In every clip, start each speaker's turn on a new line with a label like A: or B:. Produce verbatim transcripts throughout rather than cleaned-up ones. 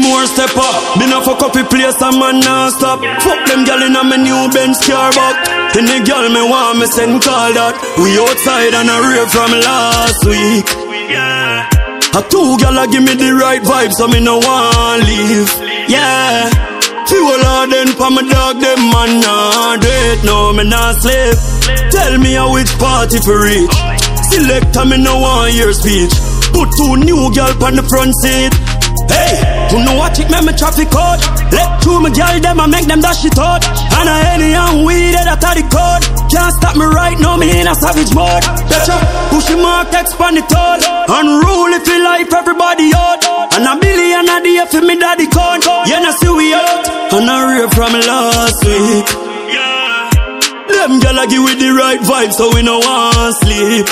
A: more step up. Been a fuck up the place and man non stop. Fuck them gal in a my new Benz car back. Any gal me want me send call that. We outside and a rave from last week. A two gal a give me the right vibe, so me no want leave. Yeah. Fuel all them for my dog, them man nah do it. No, me nah sleep. Tell me a which party for reach. Selector me no want your speech. Put two new gal on the front seat. Hey, who know what it make me traffic out? Let through my gal them and make them dash it out. And I any young weed that are the code. Can't stop me right now, me in a savage mode. Betcha, push the mark, expand it all. Unruly for life, everybody out. And a billion a day for me daddy count. Yeah, now see we out. And I rave from last week. Them gal a give with the right vibe, so we no want sleep.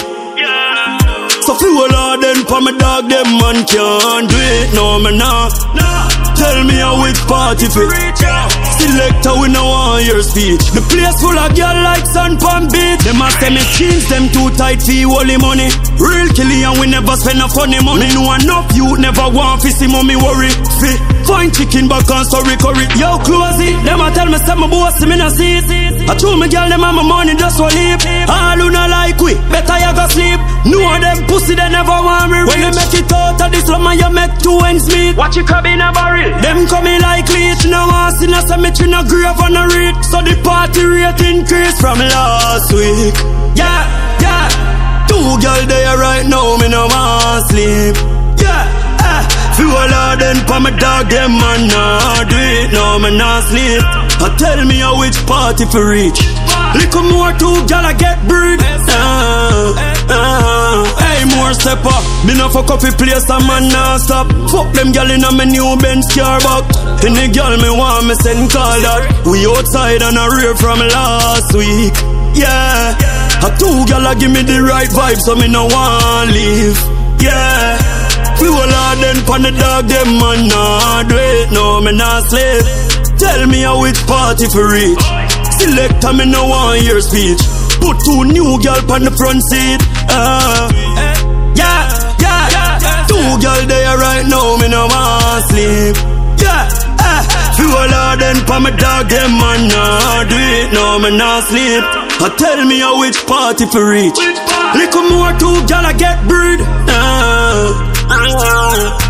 A: So fuel all them for my dog, them man can't do it. No, me nah. Tell me a which party fit. Selector, we no want your speech. The place full of girl like sun pan beat. Them a tell me jeans, them too tight for holy money. Real killy and we never spend no funny money. Me know enough you never want to see mommy worry. Fi find chicken back and sorry curry. Yo, close it. Them a tell me say my boss me no see it. I told me girl them and my money just for leave. All who no like we, better you go sleep. No of them pussy they never want me reach. When you make it out of this woman you make two ends meet. Watch it crab in a barrel. Them coming like leech. No one see no cemetery, no grave on a read. So the party rate increase from last week. Yeah, yeah. Two girl there right now, me no want sleep. Yeah, eh. Fuel all them for my dog, them man nah do it. No, me nah sleep. I tell me a which party for reach. Little more two gal I get breed. Uh, uh, hey, more step up. Been a fuck up the place and man nah stop. Fuck them gal in a my new Benz car back. Any gal me want me send call that. We outside and a rave from last week. Yeah. A two gal a give me the right vibe, so me no want leave. Yeah. Fuel all them for the dog, them man nah do it. No, me nah sleep. Tell me a which party for reach. Selector, me no want your speech. Put two new gal on the front seat. Uh, yeah, yeah, yeah. Two gal there right now, me no want sleep. Yeah, uh, fuel all them for my dog, them man nah do it. No, me nah sleep. I tell me a which party for reach. Little more two gal I get breed. Uh, uh,